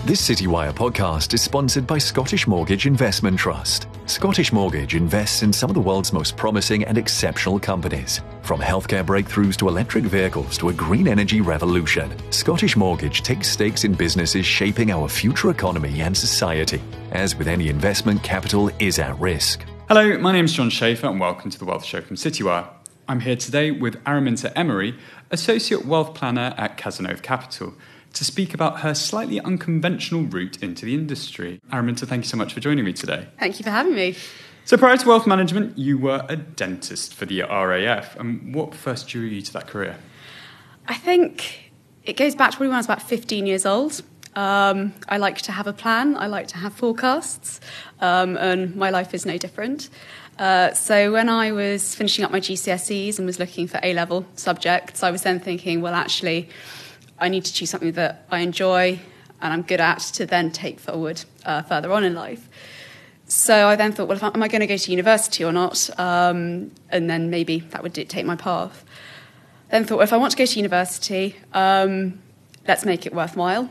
This CityWire podcast is sponsored by Scottish Mortgage Investment Trust. Scottish Mortgage invests in some of the world's most promising and exceptional companies. From healthcare breakthroughs to electric vehicles to a green energy revolution, Scottish Mortgage takes stakes in businesses shaping our future economy and society. As with any investment, capital is at risk. Hello, my name is John Schaefer and welcome to The Wealth Show from CityWire. I'm here today with Araminta Emery, Associate Wealth Planner at Cazenove Capital, to speak about her slightly unconventional route into the industry. Araminta, thank you so much for joining me today. Thank you for having me. So prior to wealth management, you were a dentist for the RAF. And what first drew you to that career? I think it goes back to probably when I was about 15 years old. I like to have a plan. I like to have forecasts. And my life is no different. So when I was finishing up my GCSEs and was looking for A-level subjects, I was then thinking, well, actually, I need to choose something that I enjoy and I'm good at to then take forward further on in life. So I then thought, well, am I going to go to university or not? And then maybe that would dictate my path. Then thought, well, if I want to go to university, let's make it worthwhile.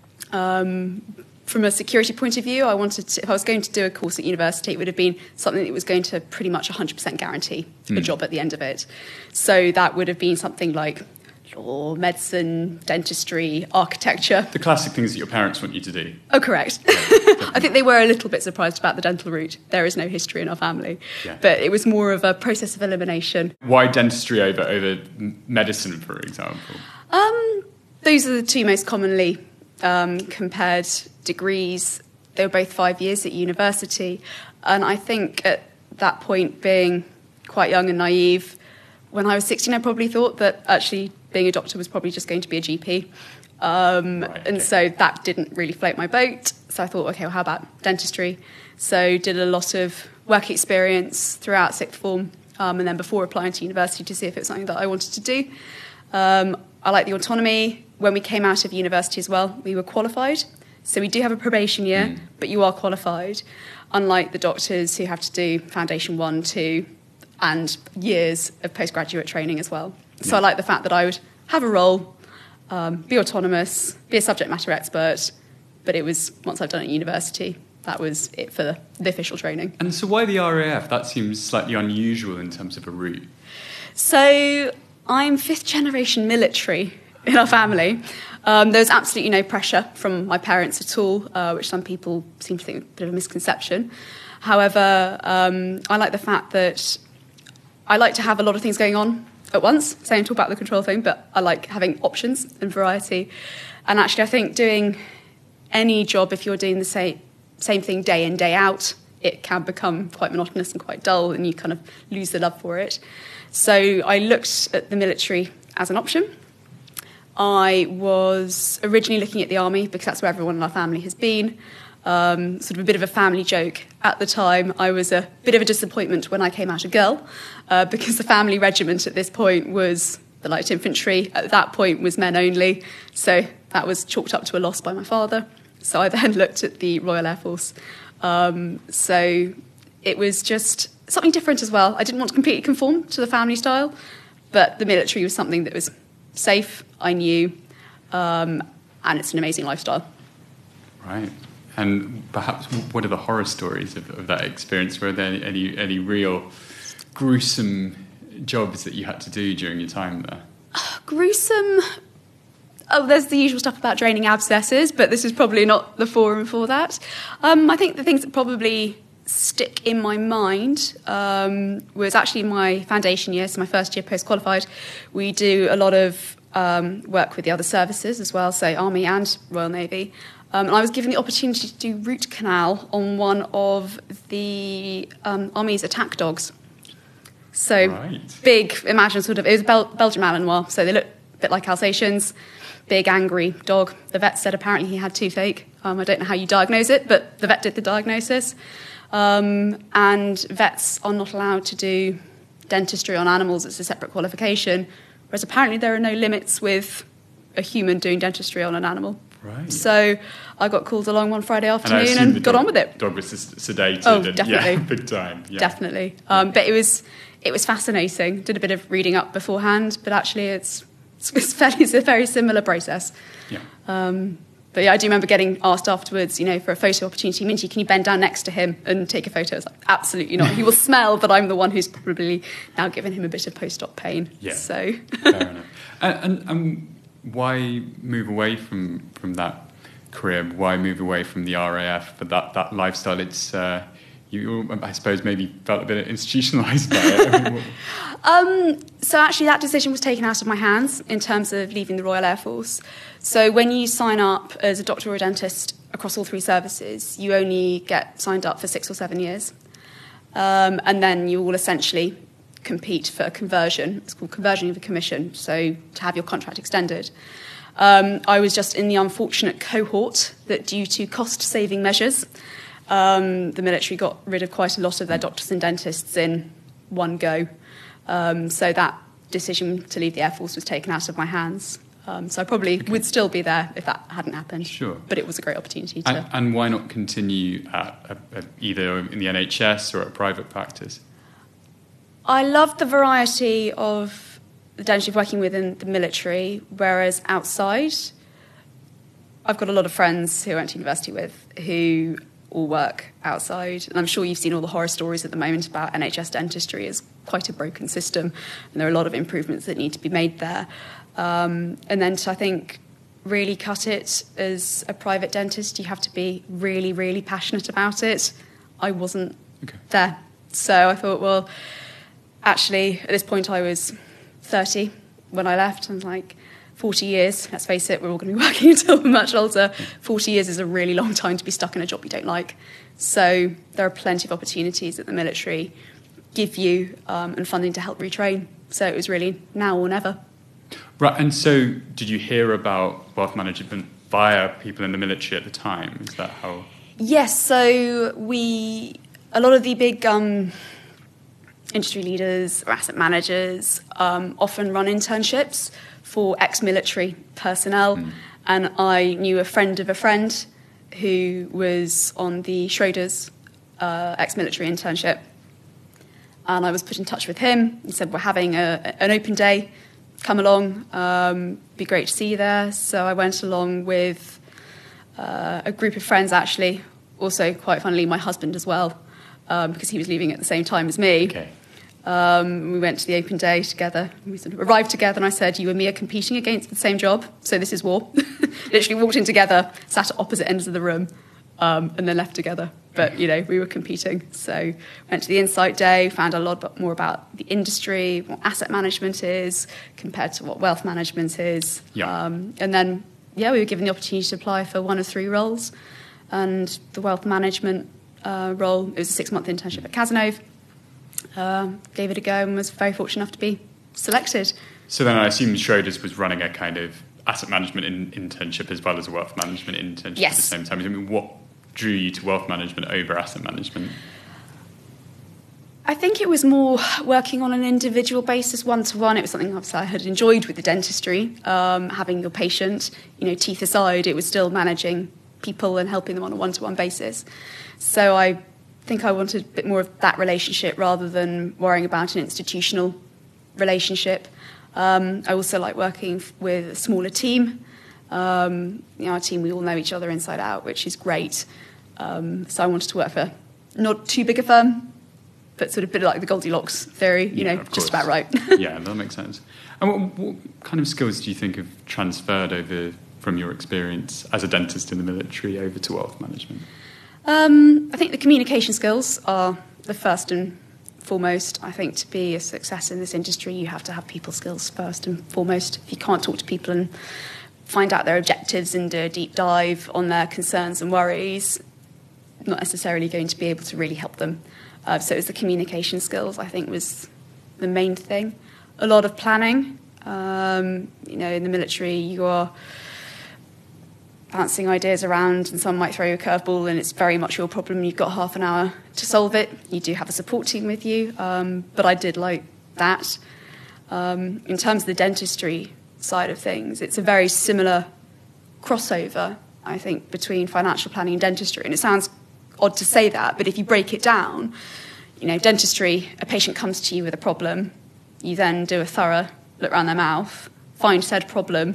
From a security point of view, if I was going to do a course at university, it would have been something that was going to pretty much 100% guarantee a job at the end of it. So that would have been something like law, medicine, dentistry, architecture. The classic things that your parents want you to do. Oh, correct. I think they were a little bit surprised about the dental route. There is no history in our family. Yeah. But it was more of a process of elimination. Why dentistry over medicine, for example? Those are the two most commonly compared degrees. They were both 5 years at university. And I think at that point, being quite young and naive, when I was 16, I probably thought that actually being a doctor was probably just going to be a GP. And so that didn't really float my boat. So I thought, okay, well, how about dentistry? So did a lot of work experience throughout sixth form and then before applying to university to see if it was something that I wanted to do. I like the autonomy. When we came out of university as well, we were qualified. So we do have a probation year, but you are qualified, unlike the doctors who have to do Foundation 1, 2, and years of postgraduate training as well. So I like the fact that I would have a role, be autonomous, be a subject matter expert, but it was, once I've done it at university, that was it for the official training. And so why the RAF? That seems slightly unusual in terms of a route. So I'm fifth generation military in our family. There was absolutely no pressure from my parents at all, which some people seem to think is a bit of a misconception. However, I like the fact that I like to have a lot of things going on at once. Same talk about the control thing, but I like having options and variety. And actually, I think doing any job, if you're doing the same thing day in, day out, it can become quite monotonous and quite dull, and you kind of lose the love for it. So I looked at the military as an option. I was originally looking at the army because that's where everyone in our family has been. Sort of a bit of a family joke at the time. I was a bit of a disappointment when I came out a girl because the family regiment at this point was the light infantry. At that point was men only, so that was chalked up to a loss by my father. So I then looked at the Royal Air Force. So it was just something different as well. I didn't want to completely conform to the family style, but the military was something that was safe, I knew, and it's an amazing lifestyle. Right. And perhaps what are the horror stories of that experience? Were there any real gruesome jobs that you had to do during your time there? Gruesome? Oh, there's the usual stuff about draining abscesses, but this is probably not the forum for that. I think the things that probably stick in my mind was actually my foundation year, so my first year post-qualified. We do a lot of work with the other services as well, so Army and Royal Navy. And I was given the opportunity to do root canal on one of the Army's attack dogs. So big, imagine sort of, it was Belgian Malinois, so they look a bit like Alsatians, big angry dog. The vet said apparently he had toothache. I don't know how you diagnose it, but the vet did the diagnosis. And vets are not allowed to do dentistry on animals. It's a separate qualification, whereas apparently there are no limits with a human doing dentistry on an animal. Right. So I got called along one Friday afternoon and got on with it. Dog was sedated. Oh, definitely. Yeah, big time. Yeah. Definitely. But it was fascinating. Did a bit of reading up beforehand, but actually it's a very similar process. Yeah. But yeah, I do remember getting asked afterwards, for a photo opportunity, Minty, can you bend down next to him and take a photo? I was like, absolutely not. He will smell, but I'm the one who's probably now given him a bit of post-op pain. Yeah, so. Fair enough. And why move away from that career? Why move away from the RAF for that lifestyle? It's you, I suppose, maybe felt a bit institutionalised by it. So actually that decision was taken out of my hands in terms of leaving the Royal Air Force. So when you sign up as a doctor or a dentist across all 3 services, you only get signed up for 6 or 7 years. And then you will essentially compete for a conversion. It's called conversion of a commission, so to have your contract extended. I was just in the unfortunate cohort that, due to cost-saving measures, the military got rid of quite a lot of their doctors and dentists in one go. So that decision to leave the Air Force was taken out of my hands. So I probably would still be there if that hadn't happened. Sure. But it was a great opportunity to... And why not continue at either in the NHS or at private practice? I loved the variety of the dentistry working within the military, whereas outside, I've got a lot of friends who I went to university with who all work outside. And I'm sure you've seen all the horror stories at the moment about NHS dentistry as quite a broken system. And there are a lot of improvements that need to be made there. And then to, I think, really cut it as a private dentist, you have to be really, really passionate about it. I wasn't there. So I thought, well, actually, at this point I was 30 when I left. I was like, 40 years, let's face it, we're all going to be working until we're much older. 40 years is a really long time to be stuck in a job you don't like. So there are plenty of opportunities that the military give you and funding to help retrain. So it was really now or never. Right, and so did you hear about wealth management via people in the military at the time? Is that how... Yes, so a lot of the big industry leaders or asset managers often run internships for ex-military personnel. And I knew a friend of a friend who was on the Schroders ex-military internship. And I was put in touch with him. He said, we're having an open day. Come along. Be great to see you there. So I went along with a group of friends, actually. Also, quite funnily, my husband as well, because he was leaving at the same time as me. Okay. We went to the open day together. We sort of arrived together, and I said, you and me are competing against the same job, so this is war. Literally walked in together, sat at opposite ends of the room, and then left together. But, we were competing. So went to the Insight Day, found a lot more about the industry, what asset management is, compared to what wealth management is. Yeah. And then, we were given the opportunity to apply for one of 3 roles. And the wealth management role, it was a 6-month internship at Cazenove. Gave it a go and was very fortunate enough to be selected. So then I assume Schroders was running a kind of asset management internship as well as a wealth management internship Yes. at the same time. I mean, what drew you to wealth management over asset management? I think it was more working on an individual basis, one-to-one. It was something obviously I had enjoyed with the dentistry, having your patient, teeth aside, it was still managing people and helping them on a one-to-one basis. So I think I wanted a bit more of that relationship rather than worrying about an institutional relationship. I also like working with a smaller team. Our team, we all know each other inside out, which is great. So I wanted to work for not too big a firm, but sort of a bit like the Goldilocks theory, just about right. Yeah, that makes sense. And what kind of skills do you think have transferred over from your experience as a dentist in the military over to wealth management? I think the communication skills are the first and foremost. I think to be a success in this industry, you have to have people skills first and foremost. If you can't talk to people and find out their objectives and do a deep dive on their concerns and worries, not necessarily going to be able to really help them. So it was the communication skills, I think, was the main thing. A lot of planning. In the military, you are bouncing ideas around and someone might throw you a curveball and it's very much your problem. You've got half an hour to solve it. You do have a support team with you, but I did like that. In terms of the dentistry side of things, it's a very similar crossover, I think, between financial planning and dentistry. And it sounds odd to say that, but if you break it down, dentistry, a patient comes to you with a problem, you then do a thorough look around their mouth, find said problem,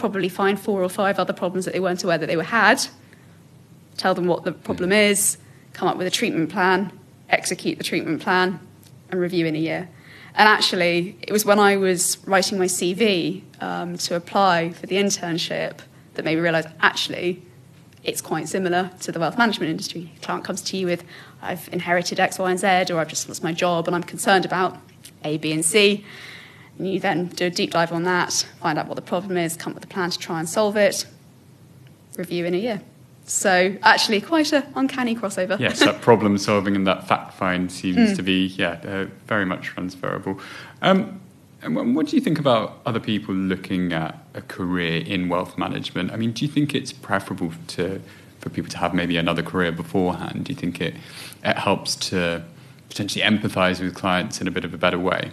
probably find 4 or 5 other problems that they weren't aware that they had, tell them what the problem is, come up with a treatment plan, execute the treatment plan, and review in a year. And actually, it was when I was writing my CV to apply for the internship that made me realise, actually, it's quite similar to the wealth management industry. A client comes to you with, I've inherited X, Y, and Z, or I've just lost my job and I'm concerned about A, B, and C. And you then do a deep dive on that, find out what the problem is, come up with a plan to try and solve it, review in a year. So actually quite an uncanny crossover. Yes, that problem solving and that fact find seems to be, very much transferable. And what do you think about other people looking at a career in wealth management? I mean, do you think it's preferable for people to have maybe another career beforehand? Do you think it helps to potentially empathise with clients in a bit of a better way?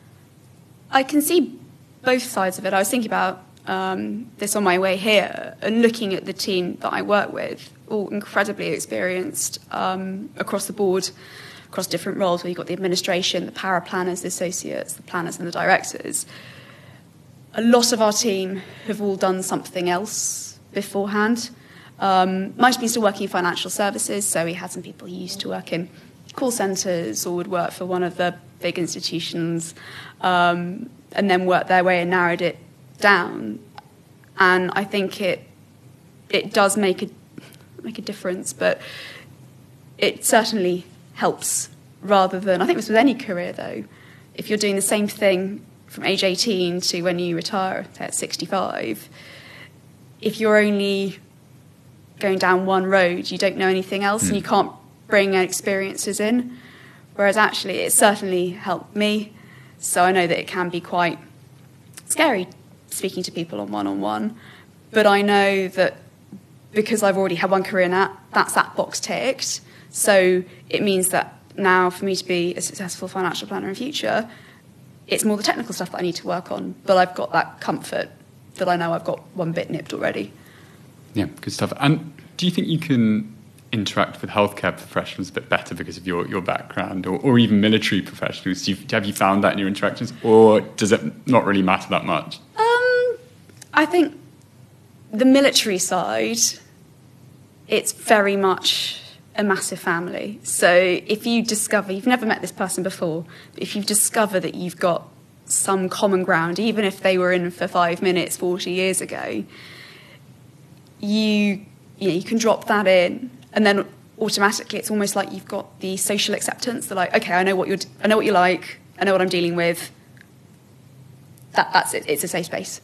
I can see both sides of it. I was thinking about this on my way here and looking at the team that I work with, all incredibly experienced across the board, across different roles, where you've got the administration, the power planners, the associates, the planners and the directors. A lot of our team have all done something else beforehand. Might have been still working in financial services, so we had some people who used to work in call centres or would work for one of the big institutions and then worked their way and narrowed it down. And I think it does make a difference, but it certainly helps rather than, I think this with any career though, if you're doing the same thing from age 18 to when you retire at 65, if you're only going down one road, you don't know anything else and you can't bring experiences in. Whereas actually it certainly helped me. So I know that it can be quite scary speaking to people on one-on-one. But I know that because I've already had one career in that's that box ticked. So it means that now for me to be a successful financial planner in future, it's more the technical stuff that I need to work on. But I've got that comfort that I know I've got one bit nipped already. Yeah, good stuff. And do you think you can interact with healthcare professionals a bit better because of your background, or even military professionals? Have you found that in your interactions, or does it not really matter that much? I think the military side, it's very much a massive family. So if you discover, you've never met this person before, but if you discover that you've got some common ground, even if they were in for 5 minutes 40 years ago, you can drop that in, and then automatically it's almost like you've got the social acceptance. They're like, okay, I know what you like, I know what I'm dealing with. That's it. It's a safe space.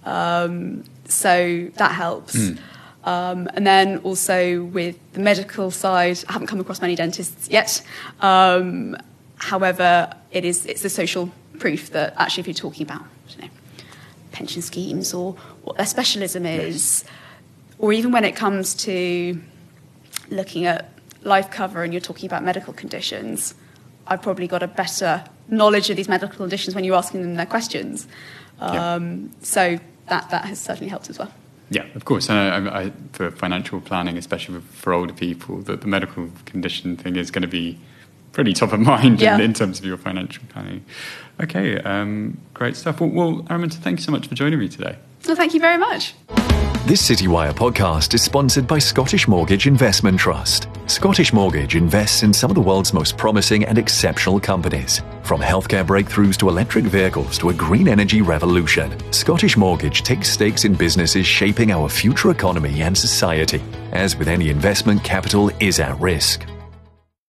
So that helps. And then also with the medical side, I haven't come across many dentists yet. However, it's the social proof that actually if you're talking about, I don't know, pension schemes or what their specialism is, or even when it comes to looking at life cover and you're talking about medical conditions, I've probably got a better knowledge of these medical conditions when you're asking them their questions. So that has certainly helped as well. Yeah, of course. I for financial planning, especially for older people, that the medical condition thing is going to be pretty top of mind in terms of your financial planning. Okay, great stuff. Well, Araminta, thank you so much for joining me today. Well, thank you very much. This Citywire podcast is sponsored by Scottish Mortgage Investment Trust. Scottish Mortgage invests in some of the world's most promising and exceptional companies. From healthcare breakthroughs to electric vehicles to a green energy revolution, Scottish Mortgage takes stakes in businesses shaping our future economy and society. As with any investment, capital is at risk.